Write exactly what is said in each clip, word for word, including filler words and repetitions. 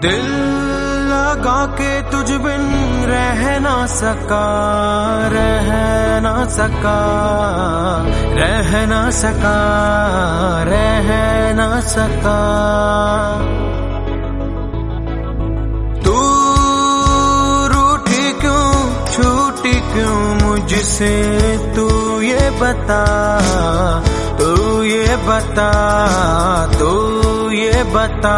दिल लगा के तुझ बिन रह ना सका, रह ना सका, रह ना सका, रह ना सका। तू रूठी क्यों, छूटी क्यों मुझसे, तू ये बता, तू ये बता, तू ये बता।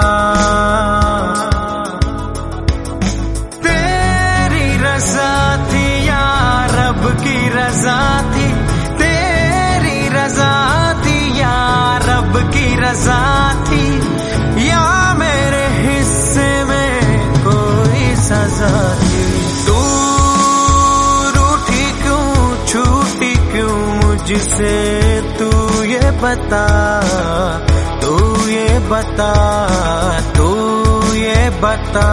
तेरी रज़ा थी या रब की रज़ा थी, तेरी रज़ा थी या रब की रज़ा थी, या मेरे हिस्से में कोई सज़ा थी। तू रूठी क्यों, छूटी क्यों मुझसे, तू ये बता, तू ये बता, तू ये बता।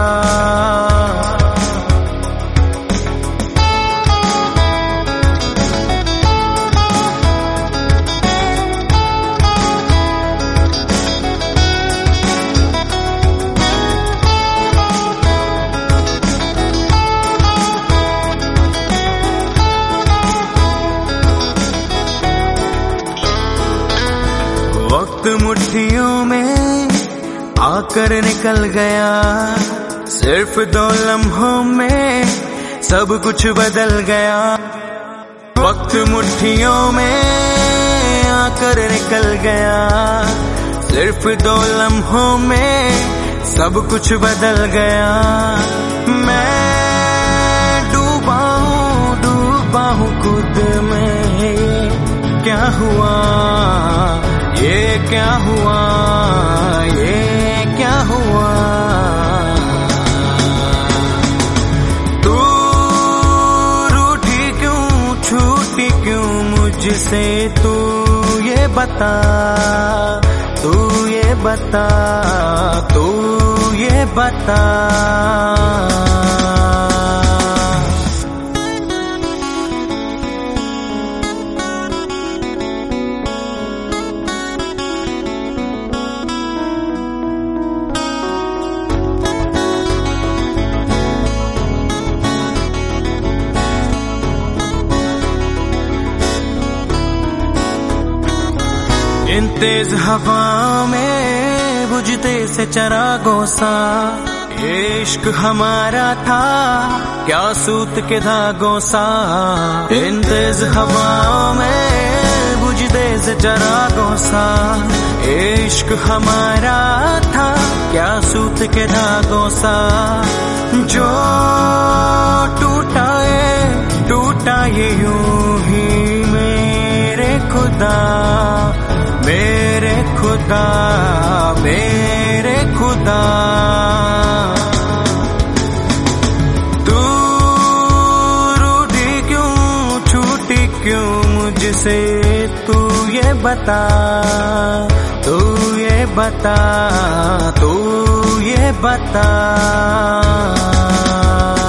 वक्त मुट्ठियों में आकर निकल गया, सिर्फ दो लम्हों में सब कुछ बदल गया। वक्त मुट्ठियों में आकर निकल गया, सिर्फ दो लम्हों में सब कुछ बदल गया। मैं डूबा हूँ, डूबा हूँ खुद में, क्या हुआ, ये क्या हुआ, ये क्या हुआ। तू रूठी क्यों, छूटी क्यों मुझसे, तू ये बता, तू ये बता, तू ये बता। इन तेज हवा में बुझते से चरागों सा, इश्क हमारा था क्या सूत के धागों सा। इन तेज हवा में बुझते से चरागों सा, इश्क हमारा था क्या सूत के धागों सा। जो टूटा है, टूटा ये यूं ही मेरे खुदा, मेरे खुदा, मेरे खुदा। तू रूठी क्यों, छूटी क्यों मुझसे, तू ये बता, तू ये बता, तू ये बता।